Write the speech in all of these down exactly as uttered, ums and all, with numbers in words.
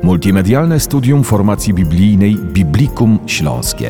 Multimedialne studium formacji biblijnej Biblikum Śląskie.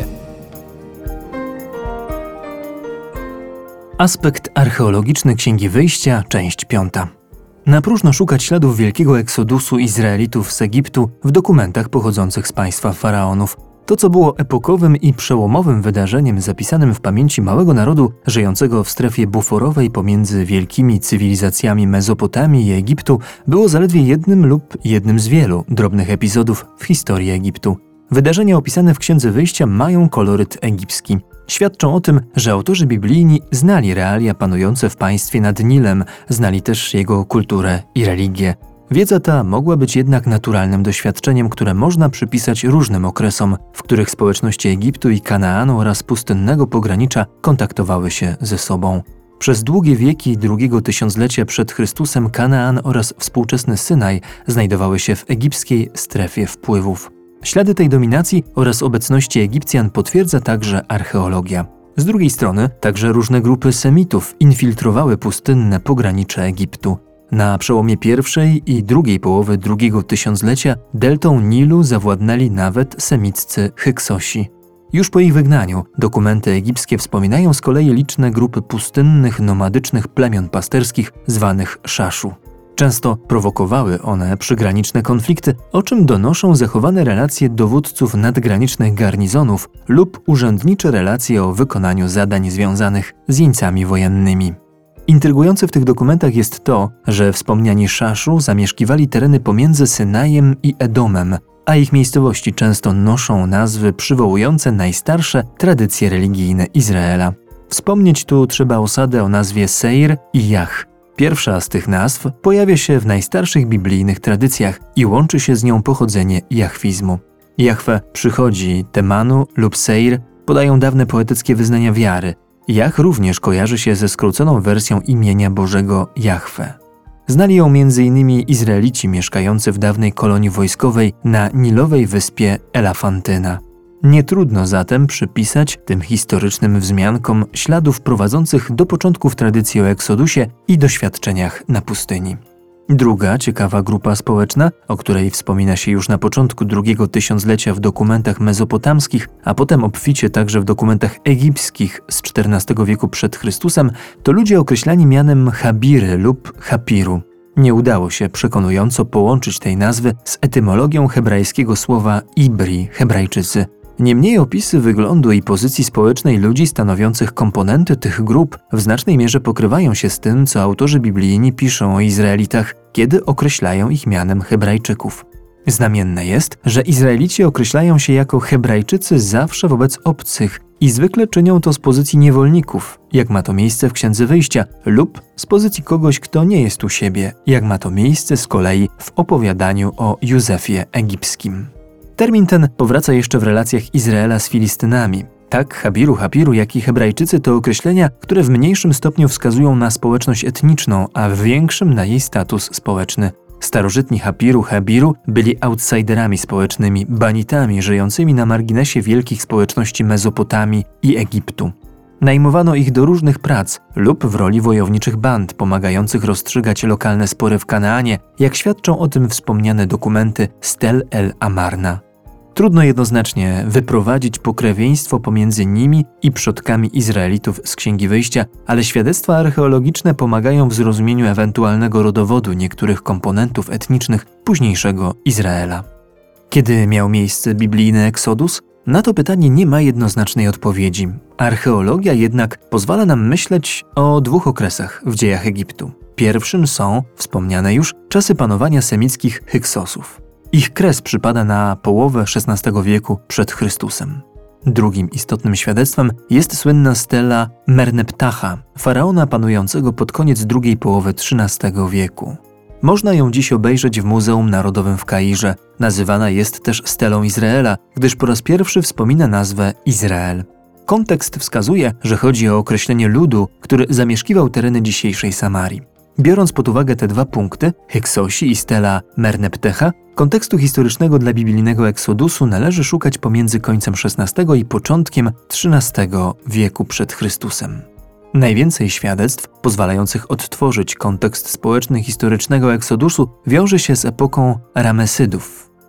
Aspekt archeologiczny Księgi Wyjścia, część piąta. Na próżno szukać śladów wielkiego eksodusu Izraelitów z Egiptu w dokumentach pochodzących z państwa faraonów. To, co było epokowym i przełomowym wydarzeniem zapisanym w pamięci małego narodu żyjącego w strefie buforowej pomiędzy wielkimi cywilizacjami Mezopotamii i Egiptu, było zaledwie jednym lub jednym z wielu drobnych epizodów w historii Egiptu. Wydarzenia opisane w Księdze Wyjścia mają koloryt egipski. Świadczą o tym, że autorzy biblijni znali realia panujące w państwie nad Nilem, znali też jego kulturę i religię. Wiedza ta mogła być jednak naturalnym doświadczeniem, które można przypisać różnym okresom, w których społeczności Egiptu i Kanaanu oraz pustynnego pogranicza kontaktowały się ze sobą. Przez długie wieki drugiego tysiąclecia przed Chrystusem Kanaan oraz współczesny Synaj znajdowały się w egipskiej strefie wpływów. Ślady tej dominacji oraz obecności Egipcjan potwierdza także archeologia. Z drugiej strony także różne grupy Semitów infiltrowały pustynne pogranicze Egiptu. Na przełomie pierwszej i drugiej połowy drugiego tysiąclecia deltą Nilu zawładnęli nawet semiccy Hyksosi. Już po ich wygnaniu dokumenty egipskie wspominają z kolei liczne grupy pustynnych, nomadycznych plemion pasterskich zwanych Szaszu. Często prowokowały one przygraniczne konflikty, o czym donoszą zachowane relacje dowódców nadgranicznych garnizonów lub urzędnicze relacje o wykonaniu zadań związanych z jeńcami wojennymi. Intrygujące w tych dokumentach jest to, że wspomniani Szaszu zamieszkiwali tereny pomiędzy Synajem i Edomem, a ich miejscowości często noszą nazwy przywołujące najstarsze tradycje religijne Izraela. Wspomnieć tu trzeba osadę o nazwie Seir i Jach. Pierwsza z tych nazw pojawia się w najstarszych biblijnych tradycjach i łączy się z nią pochodzenie jachwizmu. Jahwe przychodzi Temanu lub Seir podają dawne poetyckie wyznania wiary. Jach również kojarzy się ze skróconą wersją imienia Bożego Jahwe. Znali ją między innymi Izraelici mieszkający w dawnej kolonii wojskowej na nilowej wyspie Elafantyna. Nie trudno zatem przypisać tym historycznym wzmiankom śladów prowadzących do początków tradycji o Eksodusie i doświadczeniach na pustyni. Druga ciekawa grupa społeczna, o której wspomina się już na początku drugiego tysiąclecia w dokumentach mezopotamskich, a potem obficie także w dokumentach egipskich z czternastego wieku przed Chrystusem, to ludzie określani mianem Habiry lub Hapiru. Nie udało się przekonująco połączyć tej nazwy z etymologią hebrajskiego słowa Ibri, Hebrajczycy. Niemniej opisy wyglądu i pozycji społecznej ludzi stanowiących komponenty tych grup w znacznej mierze pokrywają się z tym, co autorzy biblijni piszą o Izraelitach, kiedy określają ich mianem Hebrajczyków. Znamienne jest, że Izraelici określają się jako Hebrajczycy zawsze wobec obcych i zwykle czynią to z pozycji niewolników, jak ma to miejsce w Księdze Wyjścia, lub z pozycji kogoś, kto nie jest u siebie, jak ma to miejsce z kolei w opowiadaniu o Józefie Egipskim. Termin ten powraca jeszcze w relacjach Izraela z Filistynami. Tak Habiru, Hapiru, jak i Hebrajczycy to określenia, które w mniejszym stopniu wskazują na społeczność etniczną, a w większym na jej status społeczny. Starożytni Hapiru, Habiru byli outsiderami społecznymi, banitami żyjącymi na marginesie wielkich społeczności Mezopotamii i Egiptu. Najmowano ich do różnych prac lub w roli wojowniczych band pomagających rozstrzygać lokalne spory w Kanaanie, jak świadczą o tym wspomniane dokumenty Stel el Amarna. Trudno jednoznacznie wyprowadzić pokrewieństwo pomiędzy nimi i przodkami Izraelitów z Księgi Wyjścia, ale świadectwa archeologiczne pomagają w zrozumieniu ewentualnego rodowodu niektórych komponentów etnicznych późniejszego Izraela. Kiedy miał miejsce biblijny Eksodus? Na to pytanie nie ma jednoznacznej odpowiedzi. Archeologia jednak pozwala nam myśleć o dwóch okresach w dziejach Egiptu. Pierwszym są, wspomniane już, czasy panowania semickich Hyksosów. Ich kres przypada na połowę szesnastego wieku przed Chrystusem. Drugim istotnym świadectwem jest słynna stela Merneptacha, faraona panującego pod koniec drugiej połowy trzynastego wieku. Można ją dziś obejrzeć w Muzeum Narodowym w Kairze. Nazywana jest też stelą Izraela, gdyż po raz pierwszy wspomina nazwę Izrael. Kontekst wskazuje, że chodzi o określenie ludu, który zamieszkiwał tereny dzisiejszej Samarii. Biorąc pod uwagę te dwa punkty, Hyksosi i stela Merneptecha, kontekstu historycznego dla biblijnego Eksodusu należy szukać pomiędzy końcem szesnastego i początkiem trzynastego wieku przed Chrystusem. Najwięcej świadectw pozwalających odtworzyć kontekst społeczny historycznego Eksodusu wiąże się z epoką Ramesydów.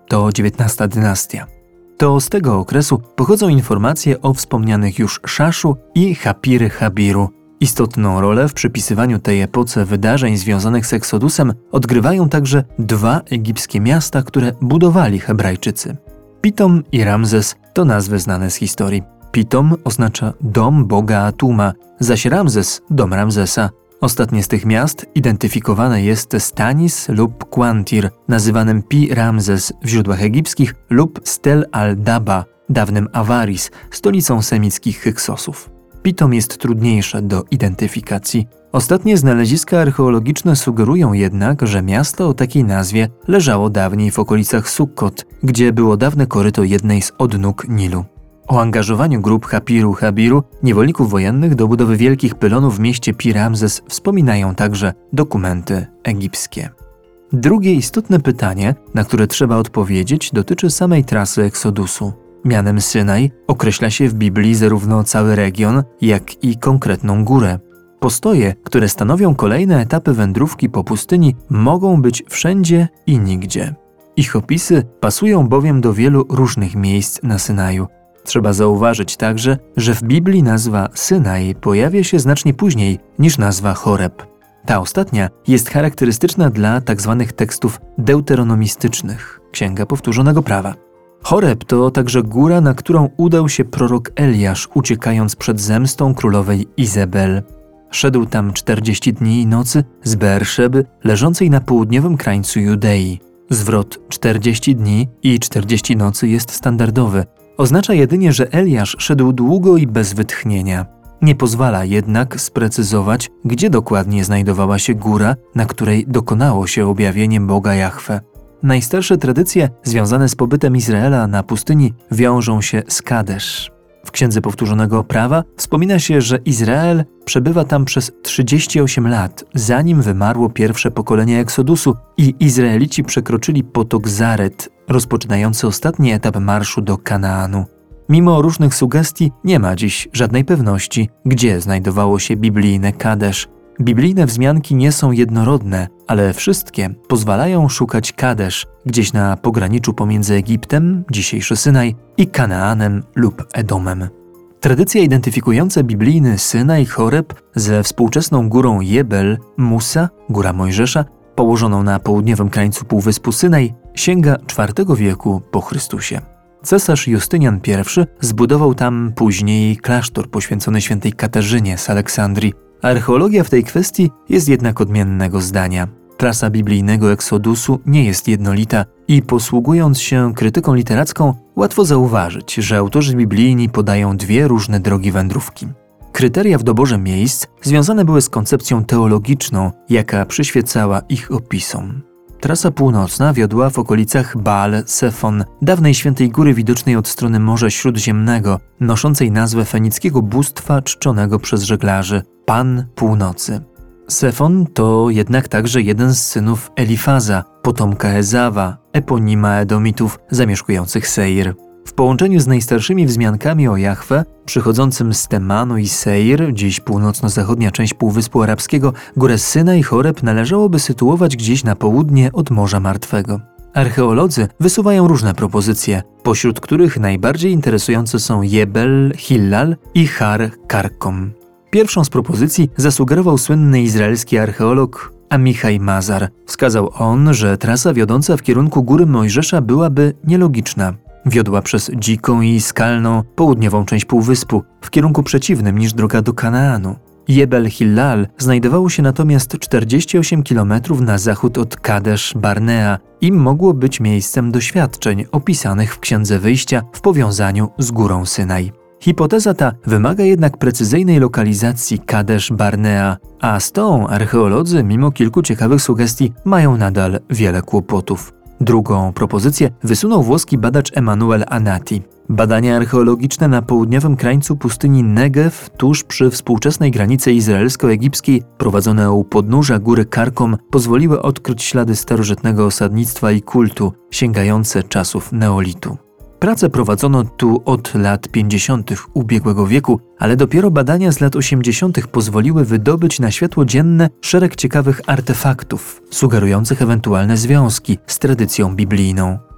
to dziewiętnasta dynastia. To z tego okresu pochodzą informacje o wspomnianych już Szaszu i Hapiry-Habiru. Istotną rolę w przypisywaniu tej epoce wydarzeń związanych z Eksodusem odgrywają także dwa egipskie miasta, które budowali Hebrajczycy. Pitom i Ramzes to nazwy znane z historii. Pitom oznacza dom boga Atuma, zaś Ramzes dom Ramzesa. Ostatnie z tych miast identyfikowane jest z Tanis lub Qantir, nazywanym Pi-Ramzes w źródłach egipskich, lub Stel al-Daba, dawnym Awaris, stolicą semickich Hyksosów. Pitom jest trudniejsze do identyfikacji. Ostatnie znaleziska archeologiczne sugerują jednak, że miasto o takiej nazwie leżało dawniej w okolicach Sukkot, gdzie było dawne koryto jednej z odnóg Nilu. O angażowaniu grup Hapiru-Habiru, niewolników wojennych do budowy wielkich pylonów w mieście Pi-Ramzes wspominają także dokumenty egipskie. Drugie istotne pytanie, na które trzeba odpowiedzieć, dotyczy samej trasy Eksodusu. Mianem Synaj określa się w Biblii zarówno cały region, jak i konkretną górę. Postoje, które stanowią kolejne etapy wędrówki po pustyni, mogą być wszędzie i nigdzie. Ich opisy pasują bowiem do wielu różnych miejsc na Synaju. Trzeba zauważyć także, że w Biblii nazwa Synaj pojawia się znacznie później niż nazwa Choreb. Ta ostatnia jest charakterystyczna dla tzw. tekstów deuteronomistycznych, Księga Powtórzonego Prawa. Choreb to także góra, na którą udał się prorok Eliasz, uciekając przed zemstą królowej Izebel. Szedł tam czterdzieści dni i nocy z Beerszeby, leżącej na południowym krańcu Judei. Zwrot czterdzieści dni i czterdzieści nocy jest standardowy. Oznacza jedynie, że Eliasz szedł długo i bez wytchnienia. Nie pozwala jednak sprecyzować, gdzie dokładnie znajdowała się góra, na której dokonało się objawienie Boga Jahwe. Najstarsze tradycje związane z pobytem Izraela na pustyni wiążą się z Kadesz. W Księdze Powtórzonego Prawa wspomina się, że Izrael przebywa tam przez trzydzieści osiem lat, zanim wymarło pierwsze pokolenie Eksodusu i Izraelici przekroczyli potok Zaret, rozpoczynający ostatni etap marszu do Kanaanu. Mimo różnych sugestii nie ma dziś żadnej pewności, gdzie znajdowało się biblijne Kadesz. Biblijne wzmianki nie są jednorodne, ale wszystkie pozwalają szukać Kadesz, gdzieś na pograniczu pomiędzy Egiptem, dzisiejszy Synaj, i Kanaanem lub Edomem. Tradycja identyfikująca biblijny Synaj Choreb ze współczesną górą Jebel, Musa, góra Mojżesza, położoną na południowym krańcu półwyspu Synaj, sięga czwartego wieku po Chrystusie. Cesarz Justynian I zbudował tam później klasztor poświęcony świętej Katarzynie z Aleksandrii. Archeologia w tej kwestii jest jednak odmiennego zdania. Trasa biblijnego Eksodusu nie jest jednolita i posługując się krytyką literacką, łatwo zauważyć, że autorzy biblijni podają dwie różne drogi wędrówki. Kryteria w doborze miejsc związane były z koncepcją teologiczną, jaka przyświecała ich opisom. Trasa północna wiodła w okolicach Baal Sefon, dawnej świętej góry widocznej od strony Morza Śródziemnego, noszącej nazwę fenickiego bóstwa czczonego przez żeglarzy – Pan Północy. Sefon to jednak także jeden z synów Elifaza, potomka Ezawa, eponima Edomitów zamieszkujących Seir. W połączeniu z najstarszymi wzmiankami o Jahwe, przychodzącym z Temanu i Seir, dziś północno-zachodnia część Półwyspu Arabskiego, górę Synaj Choreb należałoby sytuować gdzieś na południe od Morza Martwego. Archeolodzy wysuwają różne propozycje, pośród których najbardziej interesujące są Jebel, Hillal i Har Karkom. Pierwszą z propozycji zasugerował słynny izraelski archeolog Amichaj Mazar. Wskazał on, że trasa wiodąca w kierunku góry Mojżesza byłaby nielogiczna. Wiodła przez dziką i skalną południową część półwyspu, w kierunku przeciwnym niż droga do Kanaanu. Jebel Hillal znajdowało się natomiast czterdzieści osiem kilometrów na zachód od Kadesz Barnea i mogło być miejscem doświadczeń opisanych w Księdze Wyjścia w powiązaniu z górą Synaj. Hipoteza ta wymaga jednak precyzyjnej lokalizacji Kadesz Barnea, a z tą archeolodzy, mimo kilku ciekawych sugestii, mają nadal wiele kłopotów. Drugą propozycję wysunął włoski badacz Emanuel Anati. Badania archeologiczne na południowym krańcu pustyni Negev, tuż przy współczesnej granicy izraelsko-egipskiej, prowadzone u podnóża góry Karkom, pozwoliły odkryć ślady starożytnego osadnictwa i kultu, sięgające czasów neolitu. Prace prowadzono tu od lat pięćdziesiątych ubiegłego wieku, ale dopiero badania z lat osiemdziesiątych pozwoliły wydobyć na światło dzienne szereg ciekawych artefaktów, sugerujących ewentualne związki z tradycją biblijną.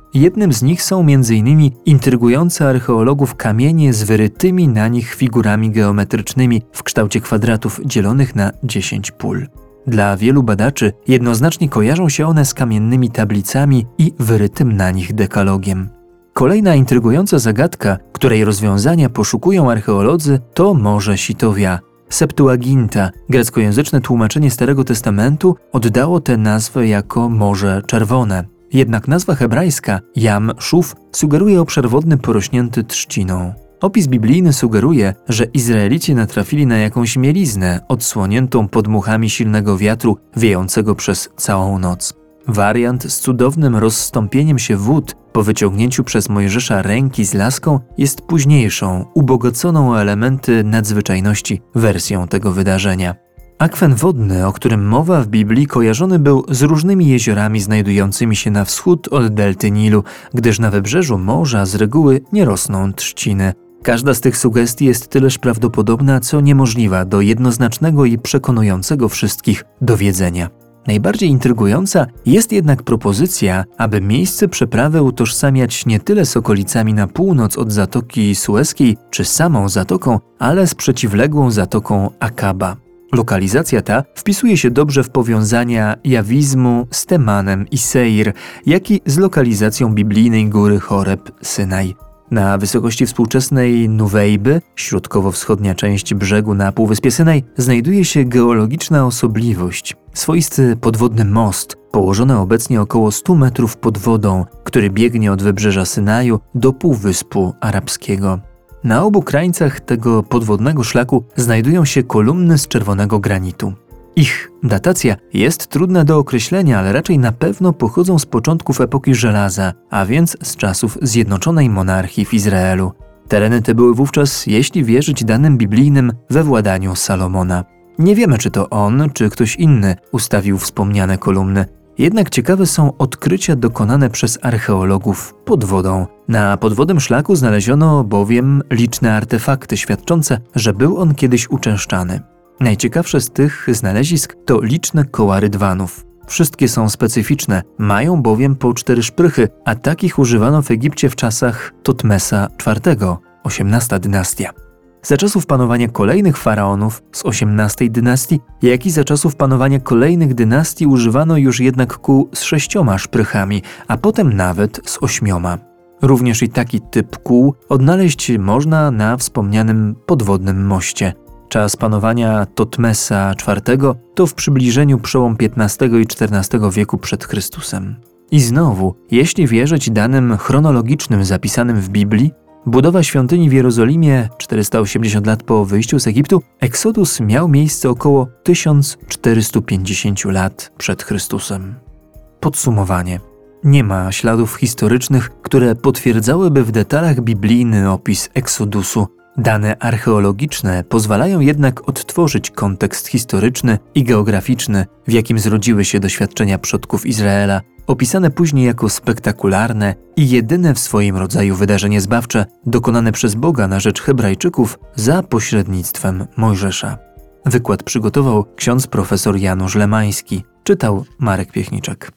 Jednym z nich są między innymi intrygujące archeologów kamienie z wyrytymi na nich figurami geometrycznymi w kształcie kwadratów dzielonych na dziesięć pól. Dla wielu badaczy jednoznacznie kojarzą się one z kamiennymi tablicami i wyrytym na nich dekalogiem. Kolejna intrygująca zagadka, której rozwiązania poszukują archeolodzy, to Morze Sitowia. Septuaginta, greckojęzyczne tłumaczenie Starego Testamentu, oddało tę nazwę jako Morze Czerwone. Jednak nazwa hebrajska Jam Szuf sugeruje obszar wodny porośnięty trzciną. Opis biblijny sugeruje, że Izraelici natrafili na jakąś mieliznę odsłoniętą podmuchami silnego wiatru wiejącego przez całą noc. Wariant z cudownym rozstąpieniem się wód po wyciągnięciu przez Mojżesza ręki z laską jest późniejszą, ubogoconą o elementy nadzwyczajności wersją tego wydarzenia. Akwen wodny, o którym mowa w Biblii, kojarzony był z różnymi jeziorami znajdującymi się na wschód od delty Nilu, gdyż na wybrzeżu morza z reguły nie rosną trzciny. Każda z tych sugestii jest tyleż prawdopodobna, co niemożliwa do jednoznacznego i przekonującego wszystkich dowiedzenia. Najbardziej intrygująca jest jednak propozycja, aby miejsce przeprawy utożsamiać nie tyle z okolicami na północ od Zatoki Sueskiej czy samą zatoką, ale z przeciwległą zatoką Akaba. Lokalizacja ta wpisuje się dobrze w powiązania Jawizmu z Temanem i Seir, jak i z lokalizacją biblijnej góry Horeb Synaj. Na wysokości współczesnej Nuwejby, środkowo-wschodnia część brzegu na Półwyspie Synaj, znajduje się geologiczna osobliwość, swoisty podwodny most, położony obecnie około stu metrów pod wodą, który biegnie od wybrzeża Synaju do Półwyspu Arabskiego. Na obu krańcach tego podwodnego szlaku znajdują się kolumny z czerwonego granitu. Ich datacja jest trudna do określenia, ale raczej na pewno pochodzą z początków epoki żelaza, a więc z czasów zjednoczonej monarchii w Izraelu. Tereny te były wówczas, jeśli wierzyć danym biblijnym, we władaniu Salomona. Nie wiemy, czy to on, czy ktoś inny ustawił wspomniane kolumny. Jednak ciekawe są odkrycia dokonane przez archeologów pod wodą. Na podwodnym szlaku znaleziono bowiem liczne artefakty świadczące, że był on kiedyś uczęszczany. Najciekawsze z tych znalezisk to liczne koła rydwanów. Wszystkie są specyficzne, mają bowiem po cztery szprychy, a takich używano w Egipcie w czasach Totmesa czwartego, osiemnasta dynastia. Za czasów panowania kolejnych faraonów z osiemnastej dynastii, jak i za czasów panowania kolejnych dynastii używano już jednak kół z sześcioma szprychami, a potem nawet z ośmioma. Również i taki typ kół odnaleźć można na wspomnianym podwodnym moście. Czas panowania Totmesa czwartego to w przybliżeniu przełom piętnastego i czternastego wieku przed Chrystusem. I znowu, jeśli wierzyć danym chronologicznym zapisanym w Biblii, budowa świątyni w Jerozolimie czterysta osiemdziesiąt lat po wyjściu z Egiptu, Exodus miał miejsce około tysiąc czterysta pięćdziesiąt lat przed Chrystusem. Podsumowanie. Nie ma śladów historycznych, które potwierdzałyby w detalach biblijny opis Eksodusu. Dane archeologiczne pozwalają jednak odtworzyć kontekst historyczny i geograficzny, w jakim zrodziły się doświadczenia przodków Izraela, opisane później jako spektakularne i jedyne w swoim rodzaju wydarzenie zbawcze dokonane przez Boga na rzecz Hebrajczyków za pośrednictwem Mojżesza. Wykład przygotował ksiądz profesor Janusz Lemański, czytał Marek Piechniczek.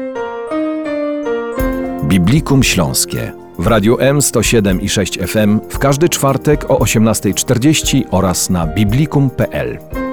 Biblikum Śląskie w Radiu M sto siedem i sześć F M w każdy czwartek o osiemnastej czterdzieści oraz na biblikum kropka p l.